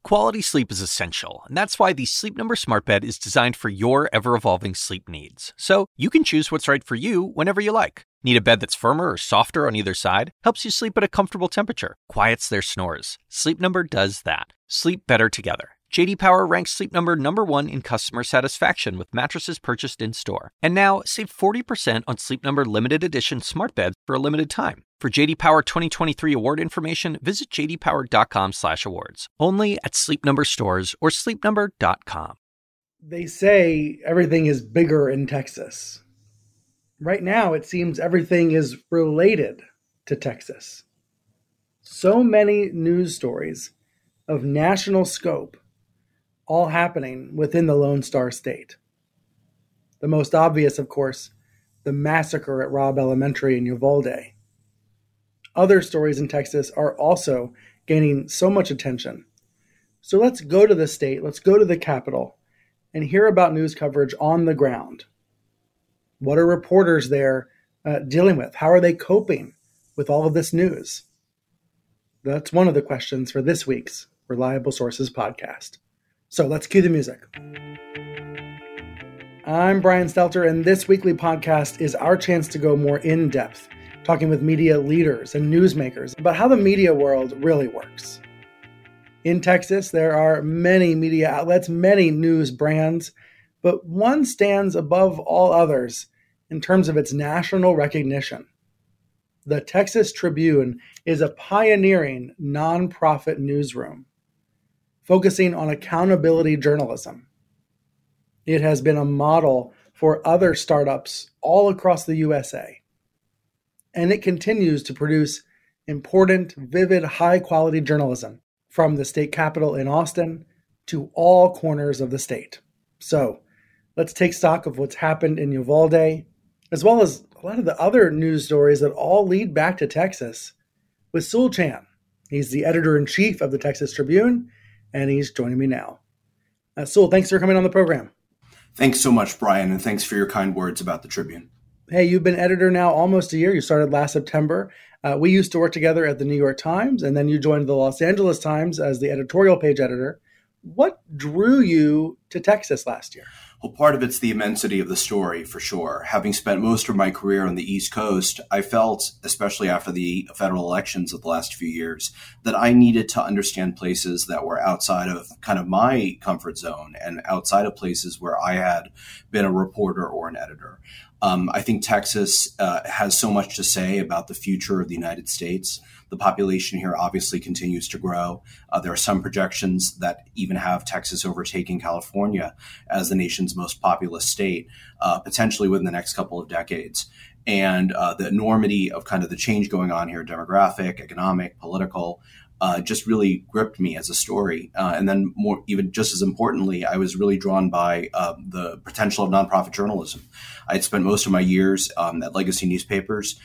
Quality sleep is essential, and that's why the Sleep Number Smart Bed is designed for your ever-evolving sleep needs. So you can choose what's right for you whenever you like. Need a bed that's firmer or softer on either side? Helps you sleep at a comfortable temperature. Quiets their snores. Sleep Number does that. Sleep better together. J.D. Power ranks Sleep Number #1 in customer satisfaction with mattresses purchased in-store. And now, save 40% on Sleep Number limited edition smart beds for a limited time. For J.D. Power 2023 award information, visit jdpower.com/awards. Only at Sleep Number stores or sleepnumber.com. They say everything is bigger in Texas. Right now, it seems everything is related to Texas. So many news stories of national scope all happening within the Lone Star State. The most obvious, of course, the massacre at Robb Elementary in Uvalde. Other stories in Texas are also gaining so much attention. So let's go to the state, let's go to the capital, and hear about news coverage on the ground. What are reporters there dealing with? How are they coping with all of this news? That's one of the questions for this week's Reliable Sources podcast. So let's cue the music. I'm Brian Stelter, and this weekly podcast is our chance to go more in-depth, talking with media leaders and newsmakers about how the media world really works. In Texas, there are many media outlets, many news brands, but one stands above all others in terms of its national recognition. The Texas Tribune is a pioneering nonprofit newsroom focusing on accountability journalism. It has been a model for other startups all across the USA. And it continues to produce important, vivid, high-quality journalism from the state capitol in Austin to all corners of the state. So let's take stock of what's happened in Uvalde, as well as a lot of the other news stories that all lead back to Texas with Sewell Chan. He's the editor-in-chief of the Texas Tribune, and he's joining me now. Sewell, thanks for coming on the program. Thanks so much, Brian, and thanks for your kind words about the Tribune. Hey, you've been editor now almost a year. You started last September. We used to work together at the New York Times, and then you joined the Los Angeles Times as the editorial page editor. What drew you to Texas last year? Well, part of it's the immensity of the story, for sure. Having spent most of my career on the East Coast, I felt, especially after the federal elections of the last few years, that I needed to understand places that were outside of kind of my comfort zone and outside of places where I had been a reporter or an editor. I think Texas has so much to say about the future of the United States. The population here obviously continues to grow. There are some projections that even have Texas overtaking California as the nation's most populous state, potentially within the next couple of decades. And the enormity of kind of the change going on here, demographic, economic, political, just really gripped me as a story. And then more, even just as importantly, I was really drawn by the potential of nonprofit journalism. I had spent most of my years at legacy newspapers,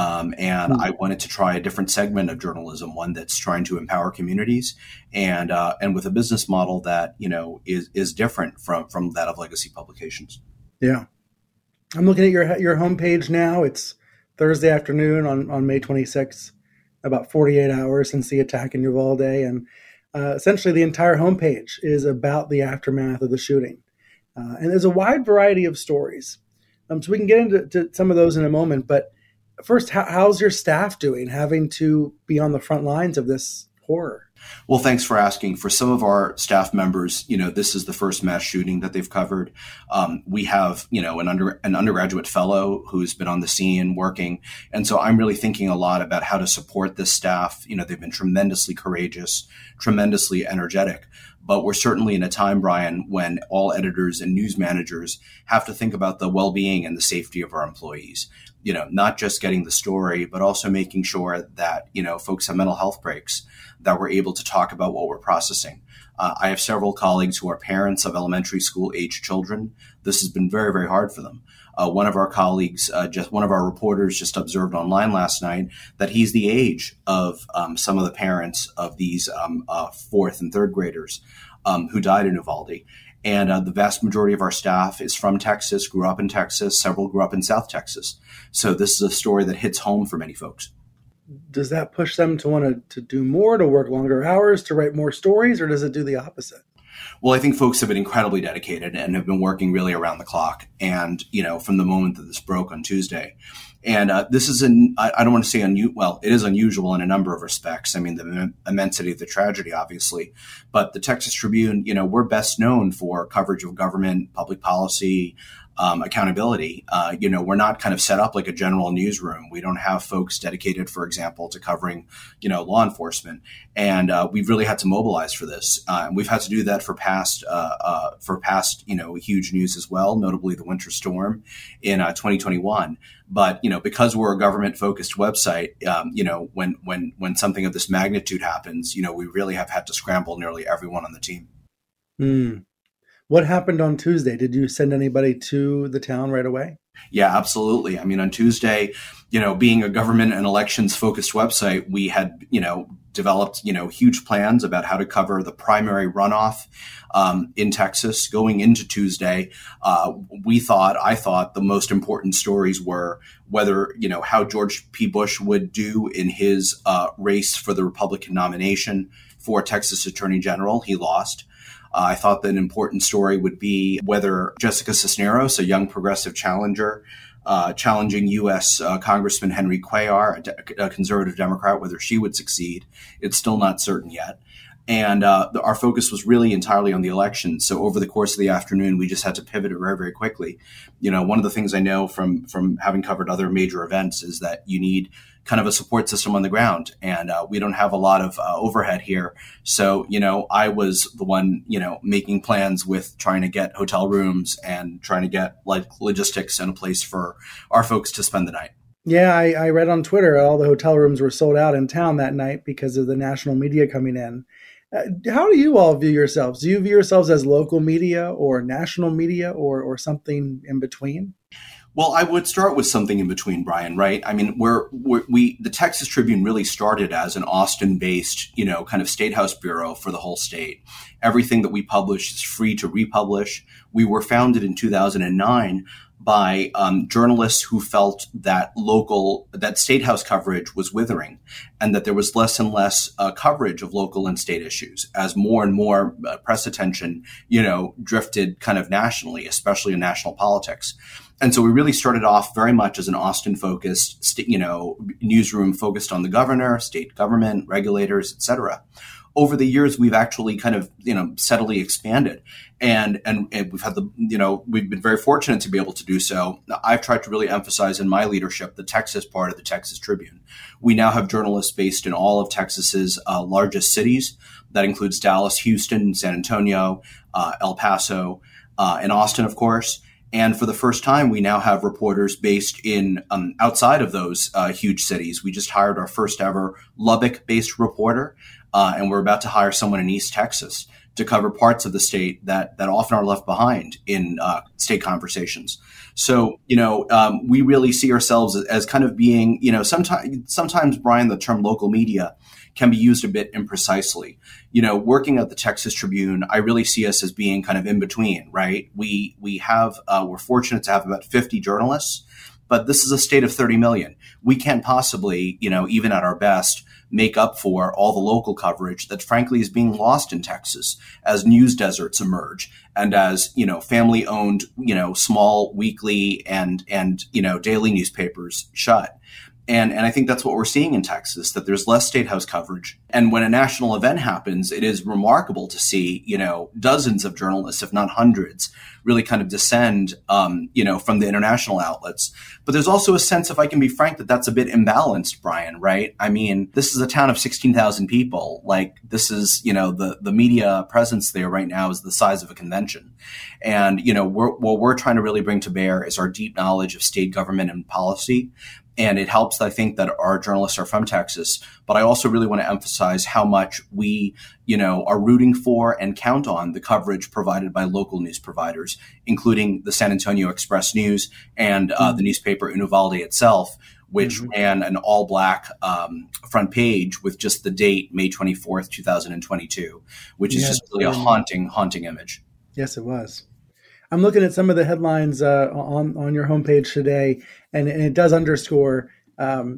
and I wanted to try a different segment of journalism, one that's trying to empower communities and with a business model that, you know, is different from that of legacy publications. Yeah. I'm looking at your homepage now. It's Thursday afternoon on May 26th. About 48 hours since the attack in Uvalde. And essentially the entire homepage is about the aftermath of the shooting. And there's a wide variety of stories. So we can get into some of those in a moment. But first, how's your staff doing, having to be on the front lines of this horror? Well, thanks for asking. For some of our staff members, you know, this is the first mass shooting that they've covered. We have, you know, an undergraduate fellow who's been on the scene working. And so I'm really thinking a lot about how to support this staff. You know, they've been tremendously courageous, tremendously energetic. But we're certainly in a time, Brian, when all editors and news managers have to think about the well-being and the safety of our employees. You know, not just getting the story, but also making sure that, you know, folks have mental health breaks, that we're able to talk about what we're processing. I have several colleagues who are parents of elementary school age children. This has been very, very hard for them. One of our colleagues, one of our reporters just observed online last night that he's the age of some of the parents of these fourth and third graders who died in Uvalde. And the vast majority of our staff is from Texas, grew up in Texas. Several grew up in South Texas. So this is a story that hits home for many folks. does that push them to want to do more, to work longer hours, to write more stories, or does it do the opposite? Well, I think folks have been incredibly dedicated and have been working really around the clock. And, from the moment that this broke on Tuesday. And this is, I don't want to say it is unusual in a number of respects. I mean, the immensity of the tragedy, obviously. But the Texas Tribune, we're best known for coverage of government, public policy, accountability. We're not kind of set up like a general newsroom. We don't have folks dedicated, for example, to covering, law enforcement. And we've really had to mobilize for this. We've had to do that for past, huge news as well, notably the winter storm in 2021. But, because we're a government focused website, when something of this magnitude happens, we really have had to scramble nearly everyone on the team. What happened on Tuesday? Did you send anybody to the town right away? Yeah, absolutely. I mean, on Tuesday, being a government and elections focused website, we had, developed, huge plans about how to cover the primary runoff in Texas going into Tuesday. I thought the most important stories were whether, how George P. Bush would do in his race for the Republican nomination for Texas Attorney General. He lost. I thought that an important story would be whether Jessica Cisneros, a young progressive challenger, challenging U.S. Congressman Henry Cuellar, a conservative Democrat, whether she would succeed. It's still not certain yet. And our focus was really entirely on the election. So over the course of the afternoon, we just had to pivot it very, very quickly. One of the things I know from having covered other major events is that you need kind of a support system on the ground. And we don't have a lot of overhead here. So, I was the one, making plans with trying to get hotel rooms and trying to get logistics and a place for our folks to spend the night. Yeah, I read on Twitter all the hotel rooms were sold out in town that night because of the national media coming in. How do you all view yourselves? Do you view yourselves as local media or national media or something in between? Well, I would start with something in between, Brian, right? I mean, the Texas Tribune really started as an Austin-based, kind of state house bureau for the whole state. Everything that we publish is free to republish. We were founded in 2009 by journalists who felt that state house coverage was withering and that there was less and less coverage of local and state issues as more and more press attention, drifted kind of nationally, especially in national politics. And so we really started off very much as an Austin-focused, newsroom focused on the governor, state government, regulators, et cetera. Over the years, we've actually kind of, steadily expanded. And we've had we've been very fortunate to be able to do so. I've tried to really emphasize in my leadership the Texas part of the Texas Tribune. We now have journalists based in all of Texas's largest cities. That includes Dallas, Houston, San Antonio, El Paso, and Austin, of course. And for the first time, we now have reporters based in outside of those huge cities. We just hired our first ever Lubbock-based reporter, and we're about to hire someone in East Texas to cover parts of the state that often are left behind in state conversations. So, we really see ourselves as kind of being, sometimes, Brian, the term local media can be used a bit imprecisely. Working at the Texas Tribune, I really see us as being kind of in between, right? We're fortunate to have about 50 journalists, but this is a state of 30 million. We can't possibly, even at our best, make up for all the local coverage that frankly is being lost in Texas as news deserts emerge and as, family owned, small weekly and daily newspapers shut. And I think that's what we're seeing in Texas, that there's less state house coverage. And when a national event happens, it is remarkable to see, dozens of journalists, if not hundreds, really kind of descend, from the international outlets. But there's also a sense, if I can be frank, that that's a bit imbalanced, Brian, right? I mean, this is a town of 16,000 people. Like this is, the media presence there right now is the size of a convention. And, what we're trying to really bring to bear is our deep knowledge of state government and policy. And it helps, I think, that our journalists are from Texas. But I also really want to emphasize how much we, are rooting for and count on the coverage provided by local news providers, including the San Antonio Express News and the newspaper Uvalde itself, which ran an all-black front page with just the date, May 24th, 2022, which is just really a haunting image. Yes, it was. I'm looking at some of the headlines on your homepage today, and it does underscore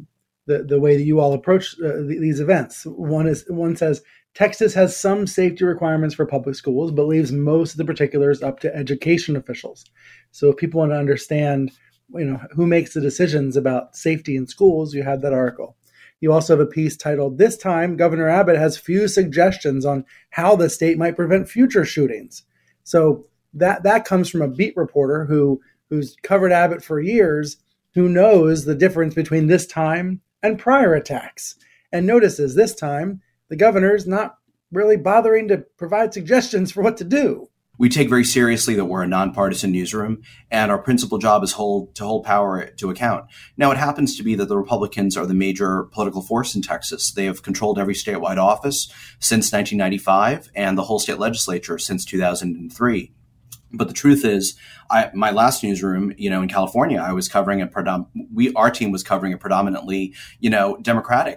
the way that you all approach these events. One says, Texas has some safety requirements for public schools, but leaves most of the particulars up to education officials. So if people want to understand, who makes the decisions about safety in schools, you have that article. You also have a piece titled, "This Time, Governor Abbott Has Few Suggestions on How the State Might Prevent Future Shootings." So that comes from a beat reporter who's covered Abbott for years, who knows the difference between this time and prior attacks, and notices this time the governor's not really bothering to provide suggestions for what to do. We take very seriously that we're a nonpartisan newsroom, and our principal job is to hold power to account. Now, it happens to be that the Republicans are the major political force in Texas. They have controlled every statewide office since 1995 and the whole state legislature since 2003. But the truth is, my last newsroom, in California, I was covering our team was covering a predominantly, Democratic,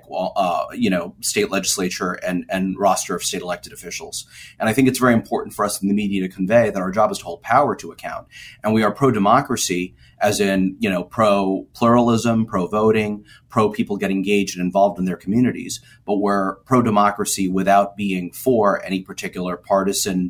state legislature and roster of state elected officials. And I think it's very important for us in the media to convey that our job is to hold power to account. And we are pro-democracy, as in, pro-pluralism, pro-voting, pro-people get engaged and involved in their communities. But we're pro-democracy without being for any particular partisan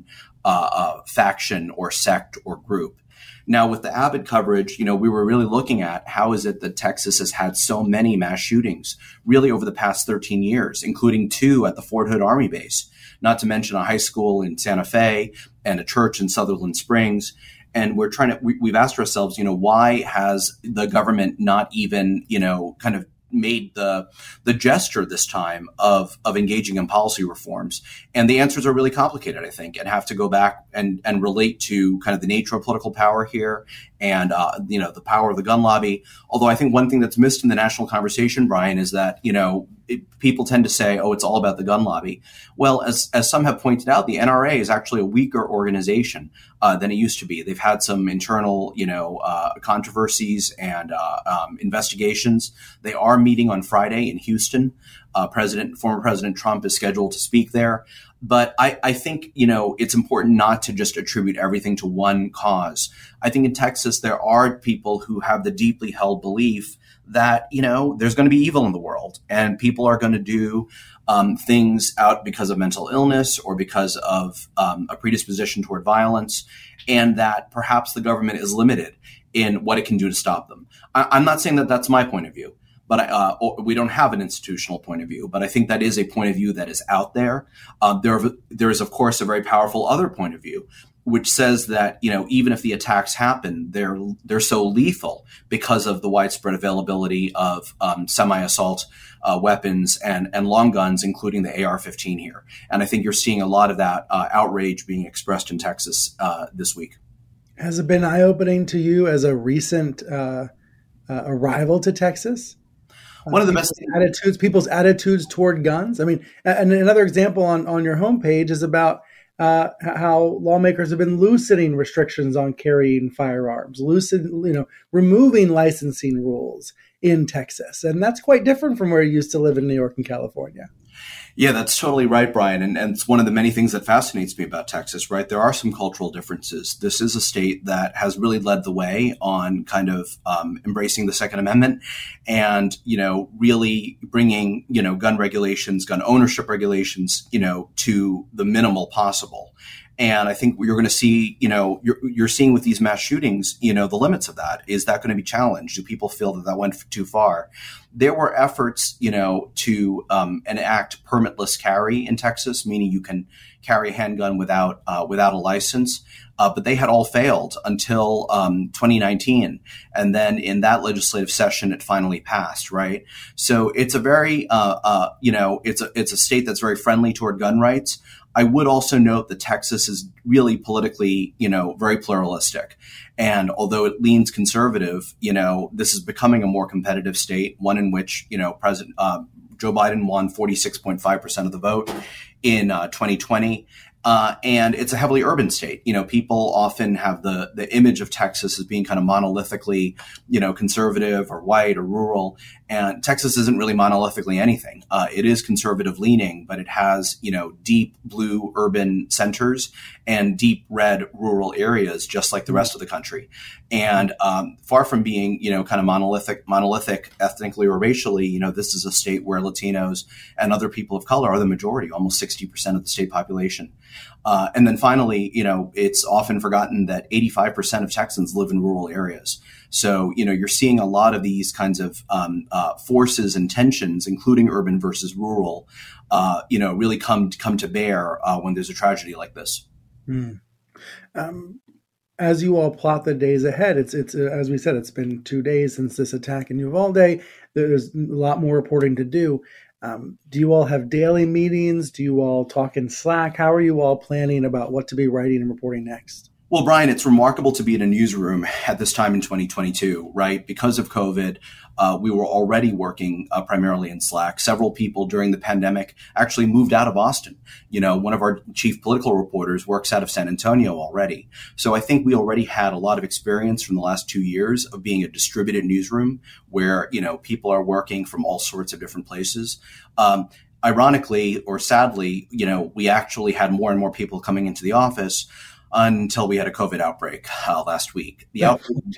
faction or sect or group. Now, with the Abbott coverage, we were really looking at how is it that Texas has had so many mass shootings really over the past 13 years, including 2 at the Fort Hood Army Base, not to mention a high school in Santa Fe and a church in Sutherland Springs. And we've asked ourselves, why has the government not even, kind of made the gesture this time of engaging in policy reforms? And the answers are really complicated, I think, and have to go back and relate to kind of the nature of political power here and, the power of the gun lobby. Although I think one thing that's missed in the national conversation, Brian, is that, people tend to say, oh, it's all about the gun lobby. Well, as some have pointed out, the NRA is actually a weaker organization than it used to be. They've had some internal, controversies and investigations. They are meeting on Friday in Houston. Former President Trump is scheduled to speak there. But I think, it's important not to just attribute everything to one cause. I think in Texas, there are people who have the deeply held belief that, there's going to be evil in the world and people are going to do things out because of mental illness or because of a predisposition toward violence, and that perhaps the government is limited in what it can do to stop them. I'm not saying that that's my point of view, but we don't have an institutional point of view. But I think that is a point of view that is out there. There is, of course, a very powerful other point of view, which says that, even if the attacks happen, they're so lethal because of the widespread availability of semi-assault weapons and long guns, including the AR-15 here. And I think you're seeing a lot of that outrage being expressed in Texas this week. Has it been eye-opening to you as a recent arrival to Texas? One of the best people's attitudes toward guns. I mean, and another example on your homepage is about how lawmakers have been loosening restrictions on carrying firearms, removing licensing rules in Texas. And that's quite different from where you used to live in New York and California. Yeah, that's totally right, Brian. And it's one of the many things that fascinates me about Texas, right? There are some cultural differences. This is a state that has really led the way on kind of embracing the Second Amendment and, really bringing, gun regulations, gun ownership regulations, to the minimal possible. And I think you're going to see, you're seeing with these mass shootings, the limits of that. Is that going to be challenged? Do people feel that went too far? There were efforts, to enact permitless carry in Texas, meaning you can carry a handgun without a license. But they had all failed until 2019. And then in that legislative session, it finally passed, right? So it's a very, it's a state that's very friendly toward gun rights. I would also note that Texas is really politically, very pluralistic. And although it leans conservative, this is becoming a more competitive state, one in which, President Joe Biden won 46.5% of the vote in 2020. And it's a heavily urban state. People often have the image of Texas as being kind of monolithically, conservative or white or rural. And Texas isn't really monolithically anything. It is conservative leaning, but it has, deep blue urban centers and deep red rural areas, just like the rest of the country. And far from being, kind of monolithic ethnically or racially, this is a state where Latinos and other people of color are the majority, almost 60% of the state population. And then finally, it's often forgotten that 85% of Texans live in rural areas. So, you're seeing a lot of these kinds of forces and tensions, including urban versus rural, really come to bear when there's a tragedy like this. Mm. As you all plot the days ahead, it's as we said, it's been 2 days since this attack in Uvalde. There's a lot more reporting to do. Do you all have daily meetings? Do you all talk in Slack? How are you all planning about what to be writing and reporting next? Well, Brian, it's remarkable to be in a newsroom at this time in 2022, right? Because of COVID, we were already working primarily in Slack. Several people during the pandemic actually moved out of Austin. One of our chief political reporters works out of San Antonio already. So I think we already had a lot of experience from the last 2 years of being a distributed newsroom where, people are working from all sorts of different places. Ironically or sadly, we actually had more and more people coming into the office until we had a COVID outbreak last week. The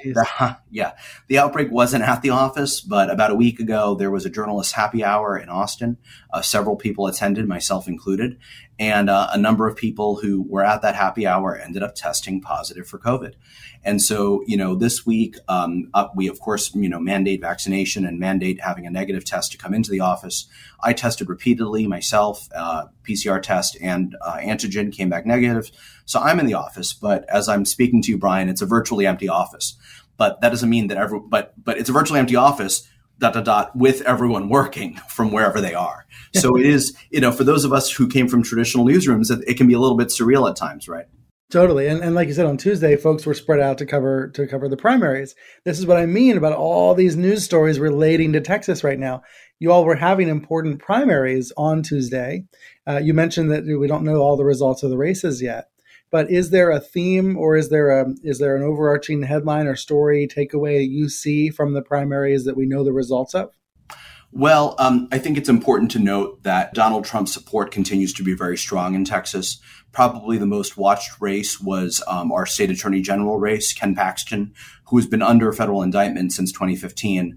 outbreak wasn't at the office, but about a week ago, there was a journalist happy hour in Austin. Several people attended, myself included, and a number of people who were at that happy hour ended up testing positive for COVID. And so, this week, we, of course, mandate vaccination and mandate having a negative test to come into the office. I tested repeatedly myself, PCR test and antigen came back negative. So I'm in the office, but as I'm speaking to you, Brian, it's a virtually empty office. But that doesn't mean that but it's a virtually empty office, ... with everyone working from wherever they are. So it is, for those of us who came from traditional newsrooms, it can be a little bit surreal at times, right? Totally. And like you said, on Tuesday, folks were spread out to cover the primaries. This is what I mean about all these news stories relating to Texas right now. You all were having important primaries on Tuesday. You mentioned that we don't know all the results of the races yet. But is there a theme or is there an overarching headline or story takeaway you see from the primaries that we know the results of? Well, I think it's important to note that Donald Trump's support continues to be very strong in Texas. Probably the most watched race was our state attorney general race, Ken Paxton, who has been under federal indictment since 2015,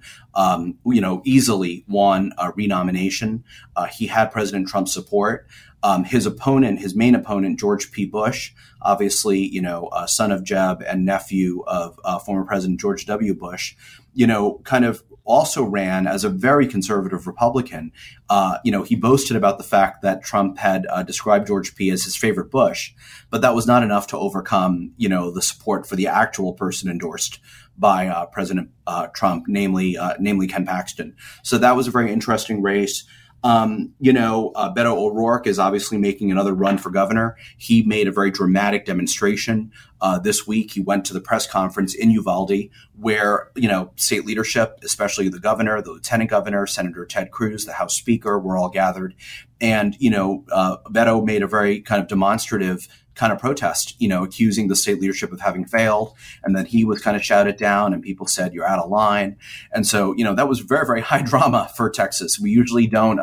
easily won a renomination. He had President Trump's support. His main opponent, George P. Bush, obviously, son of Jeb and nephew of former President George W. Bush, kind of also ran as a very conservative Republican. He boasted about the fact that Trump had described George P. as his favorite Bush, but that was not enough to overcome, the support for the actual person endorsed by President Trump, namely Ken Paxton. So that was a very interesting race. Beto O'Rourke is obviously making another run for governor. He made a very dramatic demonstration this week. He went to the press conference in Uvalde where, state leadership, especially the governor, the lieutenant governor, Senator Ted Cruz, the House Speaker, were all gathered. And, Beto made a very kind of demonstrative kind of protest, accusing the state leadership of having failed. And then he was kind of shouted down and people said, you're out of line. And so, that was very, very high drama for Texas. We usually don't,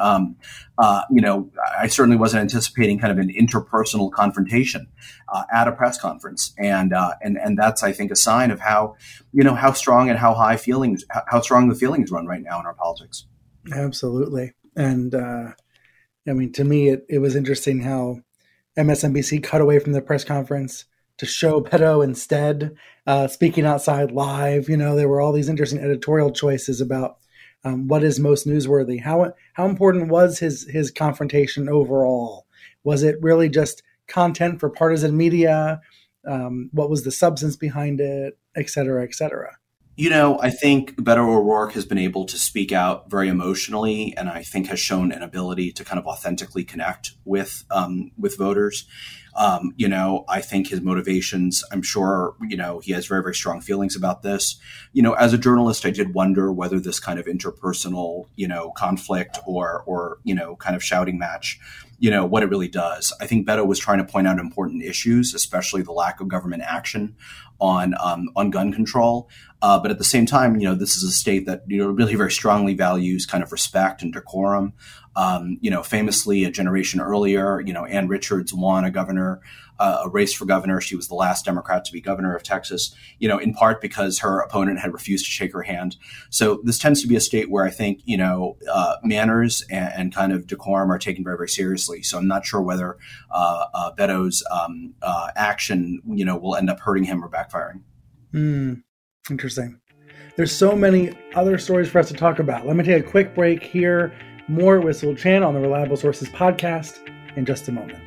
I certainly wasn't anticipating kind of an interpersonal confrontation at a press conference. And that's, I think, a sign of how strong and how strong the feelings run right now in our politics. Absolutely. And, to me, it was interesting how MSNBC cut away from the press conference to show Beto instead, speaking outside live. There were all these interesting editorial choices about what is most newsworthy. How important was his confrontation overall? Was it really just content for partisan media? What was the substance behind it, et cetera, et cetera? I think Beto O'Rourke has been able to speak out very emotionally, and I think has shown an ability to kind of authentically connect with voters. I think his motivations, I'm sure, he has very, very strong feelings about this. As a journalist, I did wonder whether this kind of interpersonal, conflict or kind of shouting match, what it really does. I think Beto was trying to point out important issues, especially the lack of government action on gun control. But at the same time, this is a state that, really very strongly values kind of respect and decorum. Famously a generation earlier, Ann Richards won a race for governor. She was the last Democrat to be governor of Texas, in part because her opponent had refused to shake her hand. So this tends to be a state where I think, manners and kind of decorum are taken very, very seriously. So I'm not sure whether Beto's action, will end up hurting him or backfiring. Interesting. There's so many other stories for us to talk about. Let me take a quick break here. More with Sewell Chan on the Reliable Sources podcast in just a moment.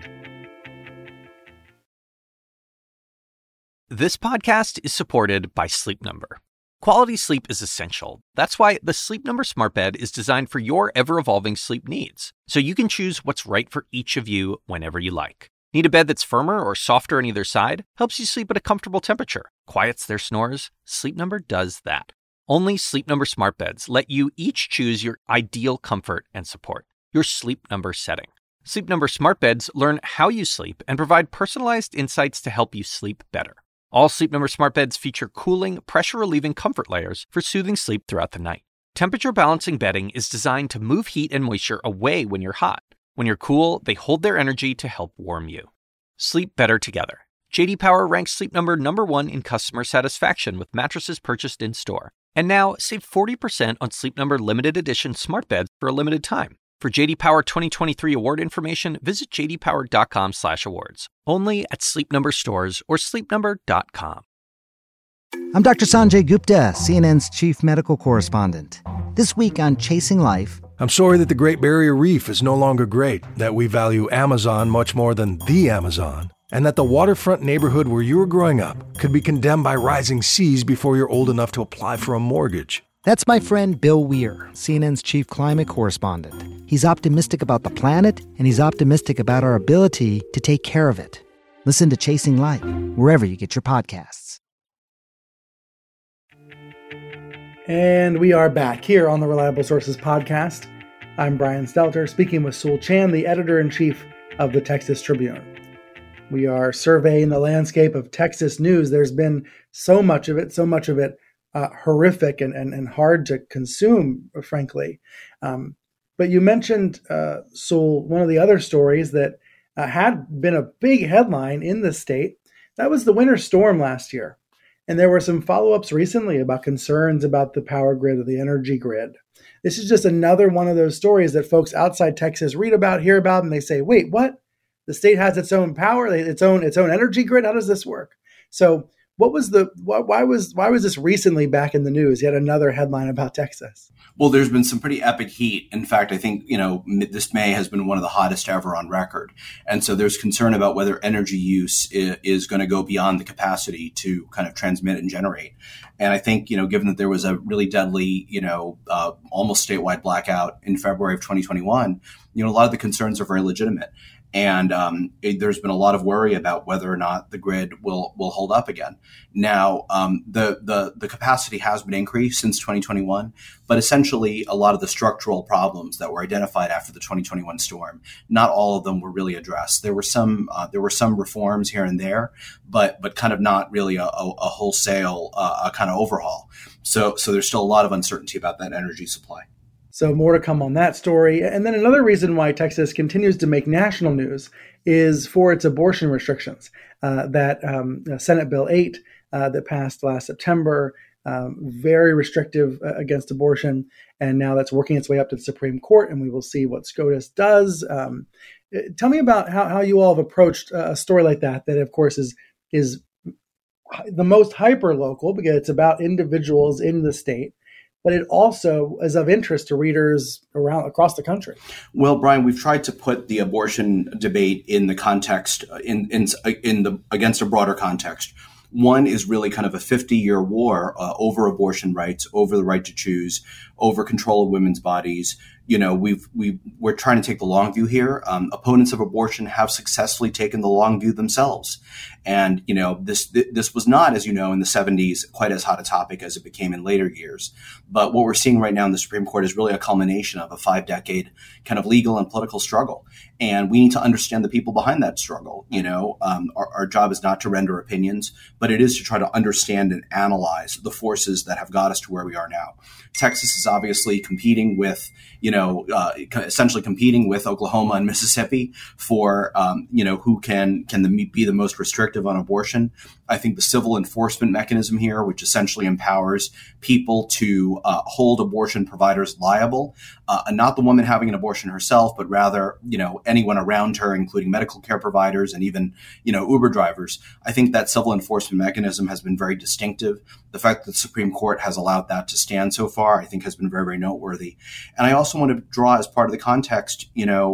This podcast is supported by Sleep Number. Quality sleep is essential. That's why the Sleep Number Smart Bed is designed for your ever-evolving sleep needs, so you can choose what's right for each of you whenever you like. Need a bed that's firmer or softer on either side? Helps you sleep at a comfortable temperature. Quiets their snores? Sleep Number does that. Only Sleep Number Smart Beds let you each choose your ideal comfort and support, your Sleep Number setting. Sleep Number Smart Beds learn how you sleep and provide personalized insights to help you sleep better. All Sleep Number Smart Beds feature cooling, pressure-relieving comfort layers for soothing sleep throughout the night. Temperature-balancing bedding is designed to move heat and moisture away when you're hot. When you're cool, they hold their energy to help warm you. Sleep better together. J.D. Power ranks Sleep Number #1 in customer satisfaction with mattresses purchased in-store. And now, save 40% on Sleep Number limited edition smart beds for a limited time. For J.D. Power 2023 award information, visit jdpower.com/awards. Only at Sleep Number stores or sleepnumber.com. I'm Dr. Sanjay Gupta, CNN's chief medical correspondent. This week on Chasing Life... I'm sorry that the Great Barrier Reef is no longer great, that we value Amazon much more than the Amazon, and that the waterfront neighborhood where you were growing up could be condemned by rising seas before you're old enough to apply for a mortgage. That's my friend Bill Weir, CNN's chief climate correspondent. He's optimistic about the planet, and he's optimistic about our ability to take care of it. Listen to Chasing Life, wherever you get your podcasts. And we are back here on the Reliable Sources podcast. I'm Brian Stelter, speaking with Sewell Chan, the editor-in-chief of the Texas Tribune. We are surveying the landscape of Texas news. There's been so much of it horrific and hard to consume, frankly. But you mentioned, Sewell, one of the other stories that had been a big headline in the state. That was the winter storm last year. And there were some follow-ups recently about concerns about the power grid or the energy grid. This is just another one of those stories that folks outside Texas read about, hear about, and they say, wait, what? The state has its own power, its own energy grid? How does this work? So why was this recently back in the news? Yet another headline about Texas. Well, there's been some pretty epic heat. In fact, I think, this May has been one of the hottest ever on record. And so there's concern about whether energy use is going to go beyond the capacity to kind of transmit and generate. And I think, given that there was a really deadly, almost statewide blackout in February of 2021, a lot of the concerns are very legitimate. And there's been a lot of worry about whether or not the grid will hold up again. Now, the capacity has been increased since 2021, but essentially a lot of the structural problems that were identified after the 2021 storm, not all of them were really addressed. There were some reforms here and there, but kind of not really a wholesale kind of overhaul. So there's still a lot of uncertainty about that energy supply. So more to come on that story. And then another reason why Texas continues to make national news is for its abortion restrictions. Senate Bill 8 that passed last September, very restrictive against abortion. And now that's working its way up to the Supreme Court, and we will see what SCOTUS does. Tell me about how you all have approached a story like that of course is the most hyper-local because it's about individuals in the state. But it also is of interest to readers across the country. Well, Brian, we've tried to put the abortion debate in the context, against a broader context. One is really kind of a 50-year war over abortion rights, over the right to choose, over control of women's bodies, we're trying to take the long view here. Opponents of abortion have successfully taken the long view themselves. And, this was not, as you know, in the 70s, quite as hot a topic as it became in later years. But what we're seeing right now in the Supreme Court is really a culmination of a 5-decade kind of legal and political struggle. And we need to understand the people behind that struggle. Our job is not to render opinions, but it is to try to understand and analyze the forces that have got us to where we are now. Texas is obviously competing with, essentially competing with Oklahoma and Mississippi for, who can be the most restrictive on abortion. I think the civil enforcement mechanism here, which essentially empowers people to hold abortion providers liable, and not the woman having an abortion herself, but rather, anyone around her, including medical care providers and even, Uber drivers. I think that civil enforcement mechanism has been very distinctive. The fact that the Supreme Court has allowed that to stand so far, I think has been very, very noteworthy. And I also want to draw as part of the context,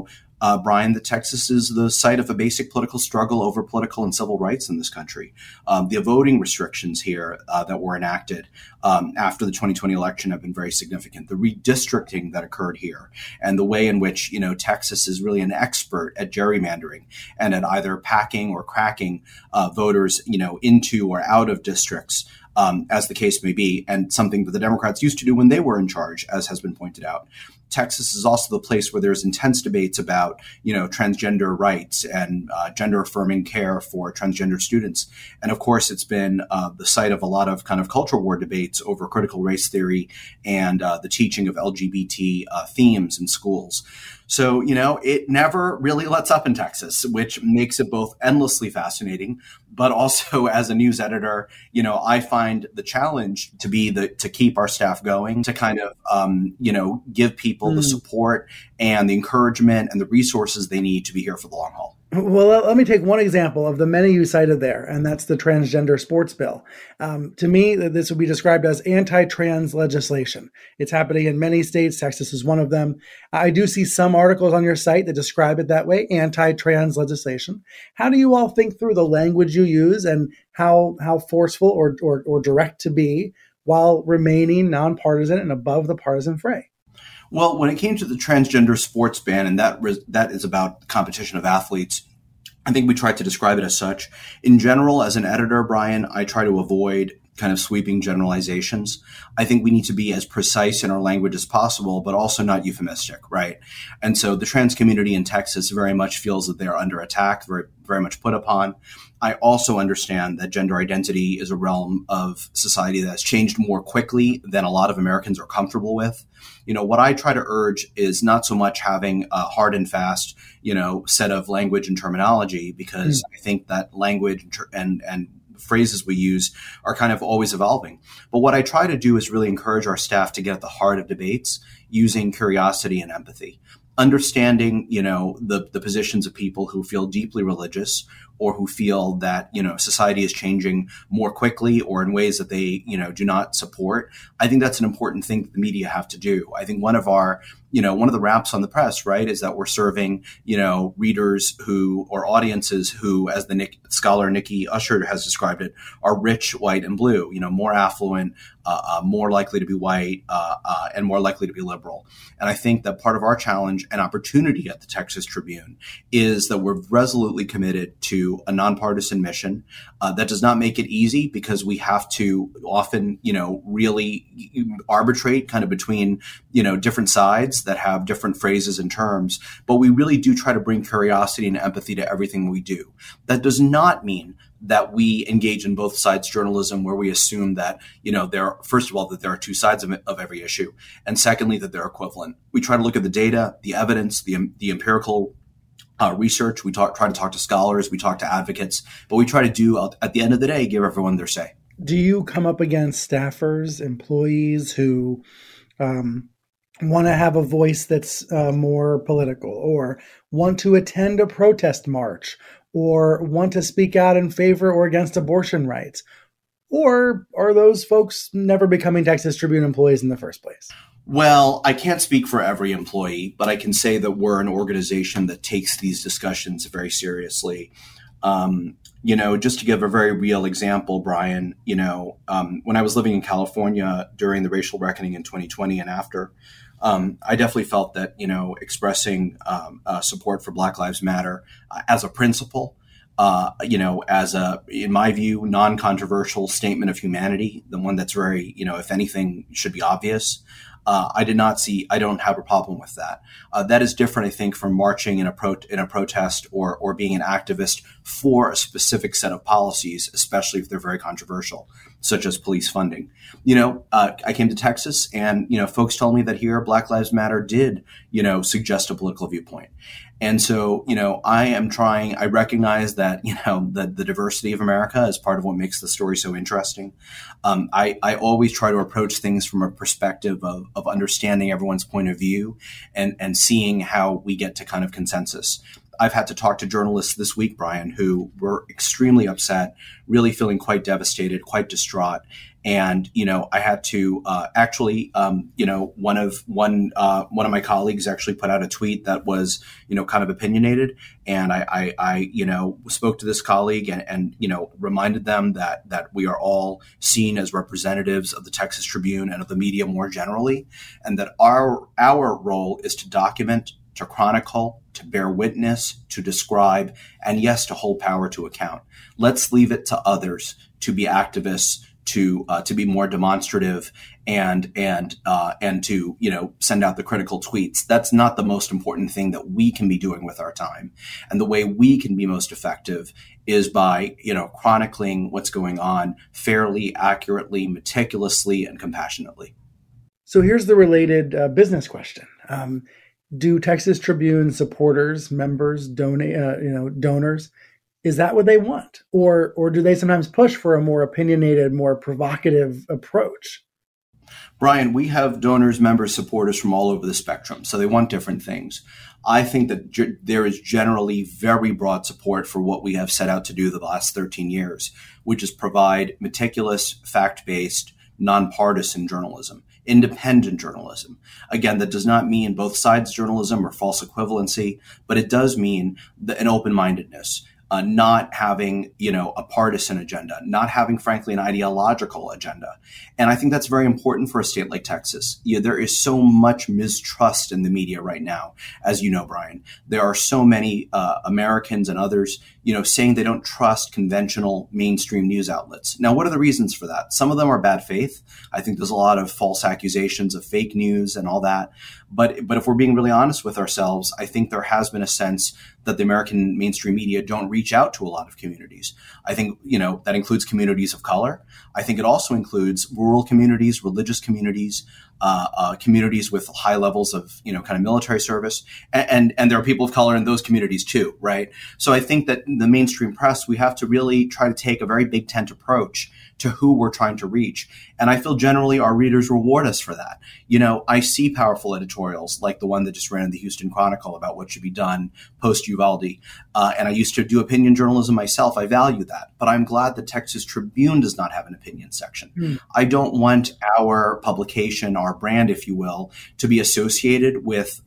Brian, that Texas is the site of a basic political struggle over political and civil rights in this country. The voting restrictions here that were enacted after the 2020 election have been very significant. The redistricting that occurred here and the way in which, Texas is really an expert at gerrymandering and at either packing or cracking voters, into or out of districts. As the case may be, and something that the Democrats used to do when they were in charge, as has been pointed out. Texas is also the place where there's intense debates about, transgender rights and gender affirming care for transgender students. And of course, it's been the site of a lot of kind of culture war debates over critical race theory and the teaching of LGBT themes in schools. So, it never really lets up in Texas, which makes it both endlessly fascinating, but also as a news editor, I find the challenge to be to keep our staff going, to kind of, give people the support and the encouragement and the resources they need to be here for the long haul. Well, let me take one example of the many you cited there, and that's the transgender sports bill. To me, this would be described as anti-trans legislation. It's happening in many states. Texas is one of them. I do see some articles on your site that describe it that way, anti-trans legislation. How do you all think through the language you use and how forceful or direct to be while remaining nonpartisan and above the partisan fray? Well, when it came to the transgender sports ban, and that is about competition of athletes, I think we tried to describe it as such. In general, as an editor, Brian, I try to avoid kind of sweeping generalizations. I think we need to be as precise in our language as possible, but also not euphemistic, right? And so the trans community in Texas very much feels that they are under attack, very, very much put upon. I also understand that gender identity is a realm of society that has changed more quickly than a lot of Americans are comfortable with. What I try to urge is not so much having a hard and fast, set of language and terminology, because I think that language and phrases we use are kind of always evolving. But what I try to do is really encourage our staff to get at the heart of debates using curiosity and empathy, understanding, the positions of people who feel deeply religious or who feel that, society is changing more quickly or in ways that they, do not support. I think that's an important thing that the media have to do. I think one of the raps on the press, right, is that we're serving, readers or audiences who, as the scholar Nikki Usher has described it, are rich, white, and blue, more affluent, more likely to be white, and more likely to be liberal. And I think that part of our challenge and opportunity at the Texas Tribune is that we're resolutely committed to a nonpartisan mission. That does not make it easy because we have to often, really arbitrate kind of between, different sides that have different phrases and terms. But we really do try to bring curiosity and empathy to everything we do. That does not mean that we engage in both sides journalism where we assume that, first of all, that there are two sides of every issue. And secondly, that they're equivalent. We try to look at the data, the evidence, the empirical research. We try to talk to scholars. We talk to advocates. But we try to do, at the end of the day, give everyone their say. Do you come up against staffers, employees who want to have a voice that's more political, or want to attend a protest march, or want to speak out in favor or against abortion rights? Or are those folks never becoming Texas Tribune employees in the first place? Well, I can't speak for every employee, but I can say that we're an organization that takes these discussions very seriously. Just to give a very real example, Brian, when I was living in California during the racial reckoning in 2020 and after, I definitely felt that, expressing support for Black Lives Matter as a principle, as in my view, non-controversial statement of humanity, the one that's very, if anything, should be obvious. I don't have a problem with that. That is different, I think, from marching in a protest or being an activist for a specific set of policies, especially if they're very controversial, such as police funding. I came to Texas and, folks told me that here Black Lives Matter did, suggest a political viewpoint. And so, I recognize that, the diversity of America is part of what makes the story so interesting. I always try to approach things from a perspective of understanding everyone's point of view and seeing how we get to kind of consensus. I've had to talk to journalists this week, Brian, who were extremely upset, really feeling quite devastated, quite distraught. And, I had to one of my colleagues actually put out a tweet that was, kind of opinionated. And I spoke to this colleague and reminded them that we are all seen as representatives of the Texas Tribune and of the media more generally, and that our role is to document, to chronicle, to bear witness, to describe, and yes, to hold power to account. Let's leave it to others to be activists, to be more demonstrative, and to send out the critical tweets. That's not the most important thing that we can be doing with our time. And the way we can be most effective is by chronicling what's going on fairly, accurately, meticulously, and compassionately. So here's the related business question. Do Texas Tribune supporters, members, donors, is that what they want? Or do they sometimes push for a more opinionated, more provocative approach? Brian, we have donors, members, supporters from all over the spectrum, so they want different things. I think that there is generally very broad support for what we have set out to do the last 13 years, which is provide meticulous, fact-based, nonpartisan journalism. Independent journalism. Again, that does not mean both sides journalism or false equivalency, but it does mean an open-mindedness, not having, a partisan agenda, not having, frankly, an ideological agenda. And I think that's very important for a state like Texas. There is so much mistrust in the media right now, as you know, Brian. There are so many Americans and others, saying they don't trust conventional mainstream news outlets. Now, what are the reasons for that? Some of them are bad faith. I think there's a lot of false accusations of fake news and all that. But if we're being really honest with ourselves, I think there has been a sense that the American mainstream media don't reach out to a lot of communities. I think, that includes communities of color. I think it also includes rural communities, religious communities, communities with high levels of, kind of military service. And there are people of color in those communities too, right? So I think that in the mainstream press, we have to really try to take a very big tent approach to who we're trying to reach. And I feel generally our readers reward us for that. I see powerful editorials like the one that just ran in the Houston Chronicle about what should be done post-Uvalde. And I used to do opinion journalism myself. I value that. But I'm glad the Texas Tribune does not have an opinion section. I don't want our publication, our brand, if you will, to be associated with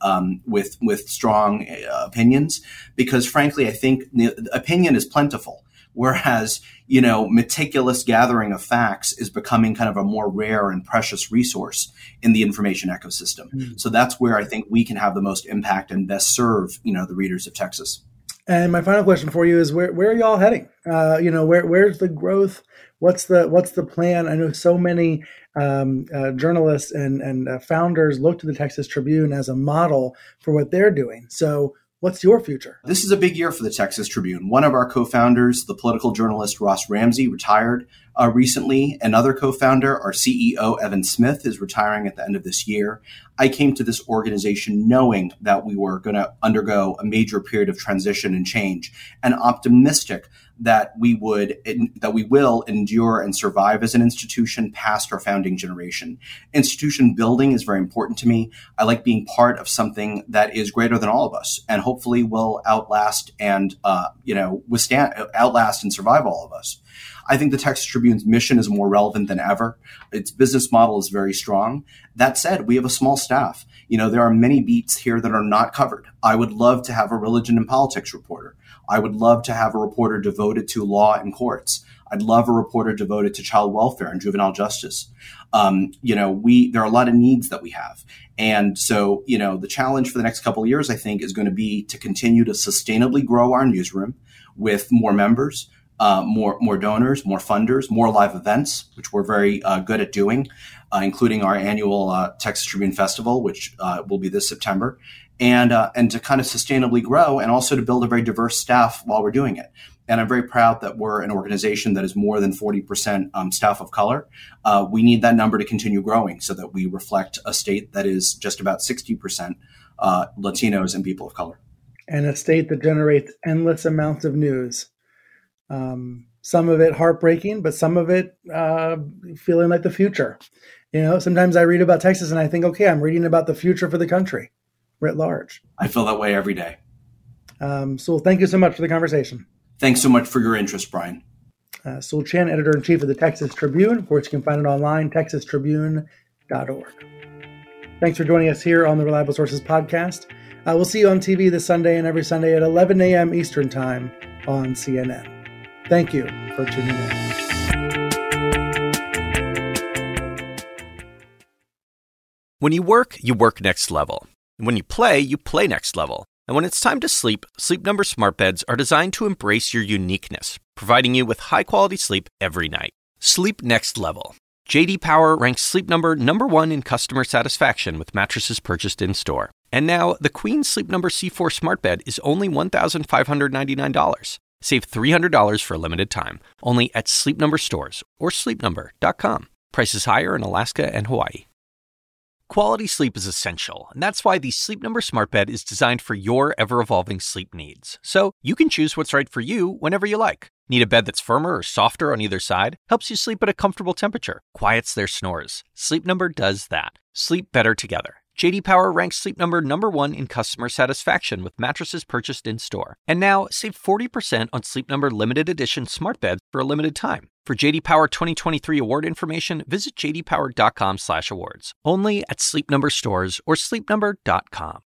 strong opinions, because frankly, I think the opinion is plentiful. Whereas, meticulous gathering of facts is becoming kind of a more rare and precious resource in the information ecosystem. So that's where I think we can have the most impact and best serve, the readers of Texas. And my final question for you is where are y'all heading? Where's the growth? What's the plan? I know so many journalists and founders look to the Texas Tribune as a model for what they're doing. So what's your future? This is a big year for the Texas Tribune. One of our co-founders, the political journalist Ross Ramsey, retired recently. Another co-founder, our CEO, Evan Smith, is retiring at the end of this year. I came to this organization knowing that we were going to undergo a major period of transition and change, and optimistic that we will endure and survive as an institution past our founding generation. Institution building is very important to me. I like being part of something that is greater than all of us, and hopefully will outlast and outlast and survive all of us. I think the Texas Tribune's mission is more relevant than ever. Its business model is very strong. That said, we have a small staff. There are many beats here that are not covered. I would love to have a religion and politics reporter. I would love to have a reporter devoted to law and courts. I'd love a reporter devoted to child welfare and juvenile justice. There are a lot of needs that we have. And so, the challenge for the next couple of years, I think, is going to be to continue to sustainably grow our newsroom with more members, more donors, more funders, more live events, which we're very good at doing, including our annual Texas Tribune Festival, which will be this September, and to kind of sustainably grow and also to build a very diverse staff while we're doing it. And I'm very proud that we're an organization that is more than 40% staff of color. We need that number to continue growing so that we reflect a state that is just about 60% Latinos and people of color. And a state that generates endless amounts of news. Some of it heartbreaking, but some of it feeling like the future. Sometimes I read about Texas and I think, okay, I'm reading about the future for the country writ large. I feel that way every day. So thank you so much for the conversation. Thanks so much for your interest, Brian. Sewell Chan, editor-in-chief of the Texas Tribune. Of course, you can find it online, texastribune.org. Thanks for joining us here on the Reliable Sources podcast. We'll see you on TV this Sunday and every Sunday at 11 a.m. Eastern Time on CNN. Thank you for tuning in. When you work next level. And when you play next level. And when it's time to sleep, Sleep Number smart beds are designed to embrace your uniqueness, providing you with high-quality sleep every night. Sleep next level. J.D. Power ranks Sleep Number #1 in customer satisfaction with mattresses purchased in-store. And now, the Queen Sleep Number C4 smart bed is only $1,599. Save $300 for a limited time, only at Sleep Number stores or sleepnumber.com. Prices higher in Alaska and Hawaii. Quality sleep is essential, and that's why the Sleep Number smart bed is designed for your ever-evolving sleep needs. So you can choose what's right for you whenever you like. Need a bed that's firmer or softer on either side? Helps you sleep at a comfortable temperature. Quiets their snores. Sleep Number does that. Sleep better together. J.D. Power ranks Sleep Number #1 in customer satisfaction with mattresses purchased in-store. And now, save 40% on Sleep Number limited edition smart beds for a limited time. For J.D. Power 2023 award information, visit jdpower.com/awards. Only at Sleep Number stores or sleepnumber.com.